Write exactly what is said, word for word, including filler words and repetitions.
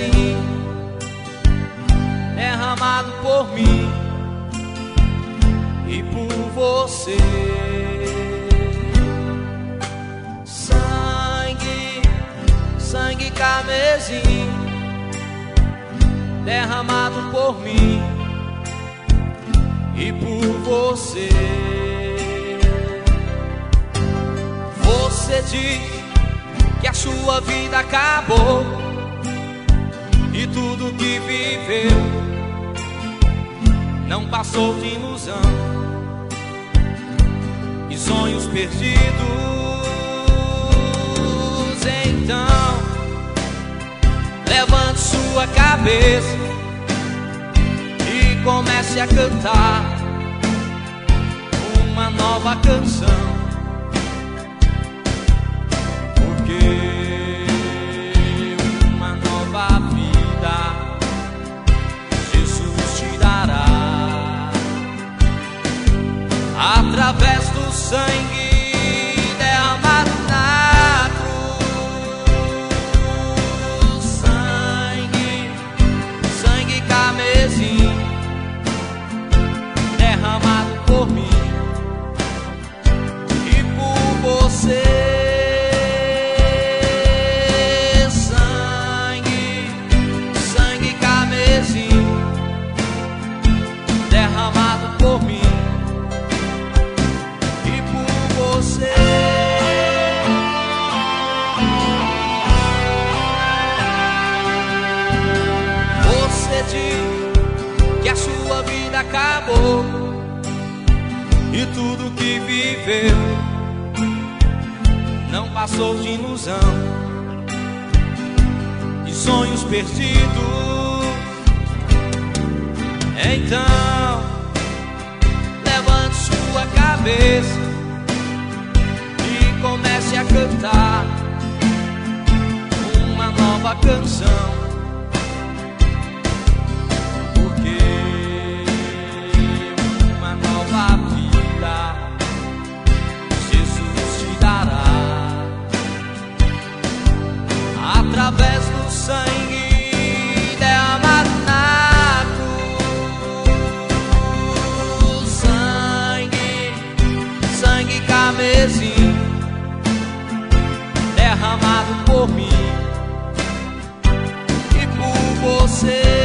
carmesim derramado por mim e por você. Sangue, sangue carmesim derramado por mim e por você. Você diz que a sua vida acabou e tudo que viveu não passou de ilusão e sonhos perdidos. Então levante sua cabeça e comece a cantar uma nova canção. Porque uma nova vida Jesus te dará através do sangue derramado na cruz. Sangue, sangue carmesim derramado por mim e por você. Derramado por mim e por você. Você diz que a sua vida acabou e tudo que viveu não passou de ilusão e sonhos perdidos. Então levante sua cabeça e comece a cantar uma nova canção. Porque uma nova vida Jesus te dará através do sangue derramado na cruz. Sangue, sangue carmesim derramado por mim e por você.